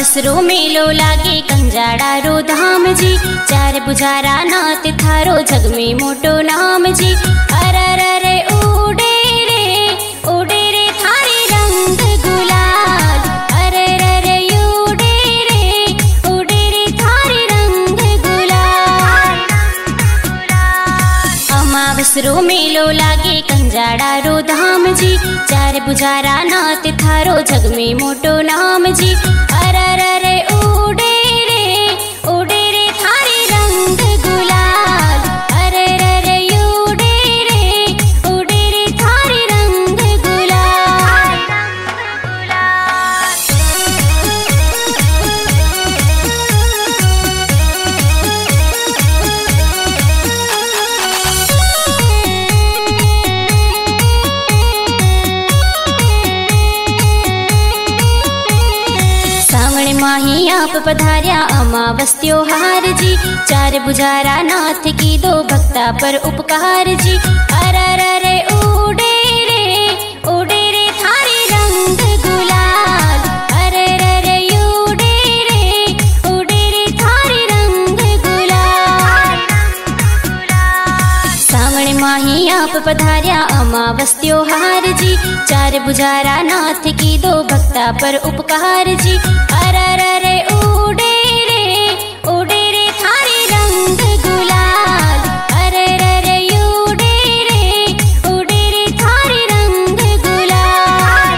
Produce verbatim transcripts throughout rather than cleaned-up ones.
अमावसरो मेलो लागे कंजाड़ा रो धाम जी। चार बुझारा नाथ थारो जग में मोटो नाम जी। अरर रे उड़े रे उड़े रे थारे रंग गुलाल। अरर रे उड़े रे उड़े रे थारे रंग गुलाल। अमावसरो मेलो लागे कंजाड़ा रो धाम जी। चार बुझारा नाथ थारो जग में मोटो नाम जी। अरर रे उड़े रे उड़े रे थारे रंग गुलाल। अरर रे उड़े रे उड़े रे थारे रंग गुलाल। सावण माही आप पधार्या अमावस त्योहार जी। चार बुझारा नाथ की दो भक्ता पर उपकार जी। अरर रे उड़े रे उड़े रे थारे रंग गुलाल। अरर रे उड़े रे उड़े रे थारे रंग गुलाल। सावण माही आप पधार्या अमावस त्योहार जी। चार बुझारा नाथ की दो भक्ता पर उपकार जी। अरर रे उड़े रे उड़े रे थारे रंग गुलाल। अरर रे उड़े रे उड़े रे थारे रंग गुलाल।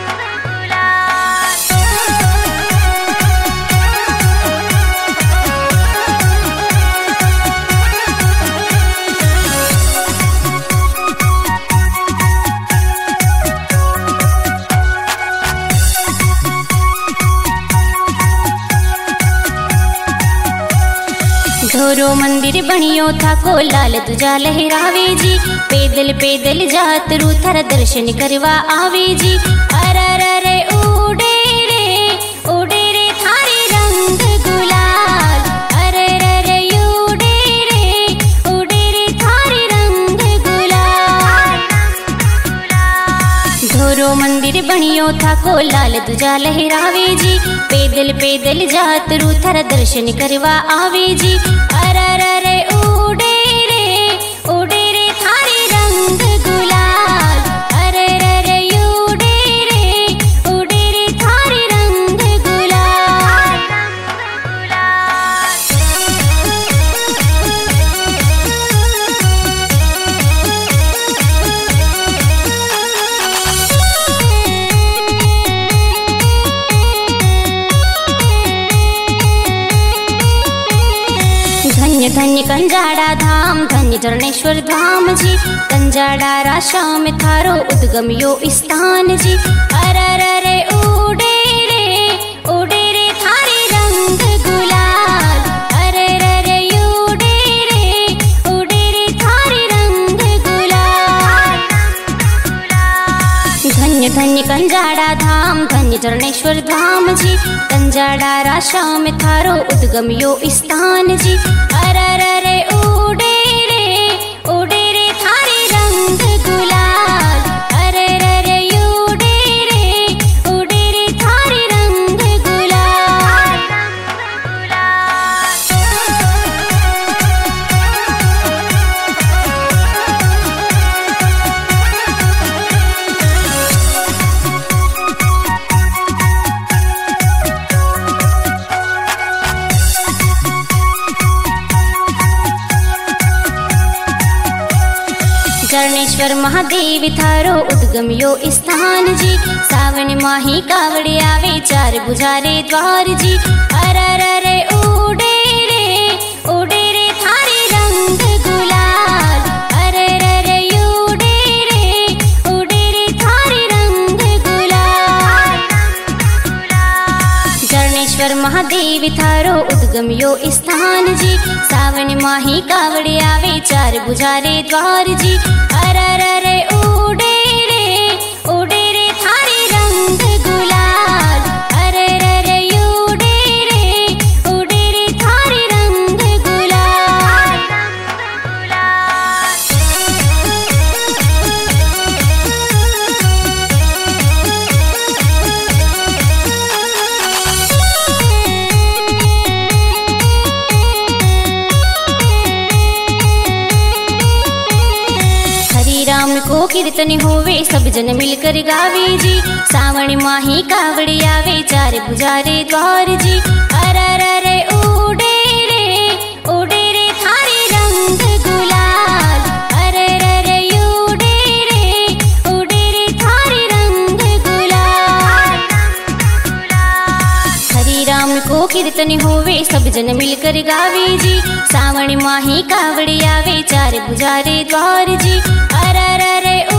ढोरो मंदिर बनियो था को लाल तुझा लहरावे जी। पैदल पैदल जात रू थारा दर्शन करवा आवे जी। अरर रे उड़े रे उड़े रे थारे रंग गुलाल। अरर रे उड़े रे उड़े रे थारे रंग गुलाल। ढोरो मंदिर बनियो था को लाल तुझा लहरावे जी। पैदल पैदल जात रू थारा दर्शन करवा आवे जी। अरर रे उड़े रे उड़े रे थारे रंग गुलाल। अरर रे उड़े रे उड़े रे थारे रंग गुलाल। धन्य धन्य कंजाड़ा धाम धन्य चरणेश्वर धाम जी। कंजाड़ा राशा में थारो उद्गम यो स्थान जी। अरर रे उड़े रे उड़े रे थारे रंग गुलाल। अरर रे उड़े रे उड़े रे थारे रंग गुलाल। धन्य धन्य कंजाड़ा धाम धन्य चरणेश्वर धाम जी। कंजाड़ा राशा में थारो उद्गम यो स्थान जी। अरर रे उड़े रे उड़े रे थारे रंग गुलाल। अरर रे उड़े रे उड़े रे थारे रंग गुलाल। चरणेश्वर महादेव थारो उद्गम यो स्थान जी। सावन माही कावड़े आवे चार बुझारे द्वार जी। अरर रे उड़े रे उड़े रे थारे रंग गुलाल। अरर रे उड़े रे उड़े रे थारे रंग गुलाल। चरणेश्वर महादेव थारो उद्गम यो स्थान जी। सावन माही कावड़े आवे चार बुझारे द्वार जी। अरर रे उड़े रे उड़े रे थारे रंग गुलाल। अरर रे उड़े रे उड़े रे थारे रंग गुलाल। राम को कीर्तन होवे सब जन मिलकर गावे जी। सावन माही कावड़ी आवे चार पुजारे द्वार जी। अरे उड़े रे उड़े रे थारे रंग गुलाल। अरे रे उड़े रे उड़े रे थारे रंग गुलाल। हरि राम को कीर्तन होवे सब जन मिलकर गावे जी। सावन माही कावड़ी आवे चार पुजारे द्वार जी। अरे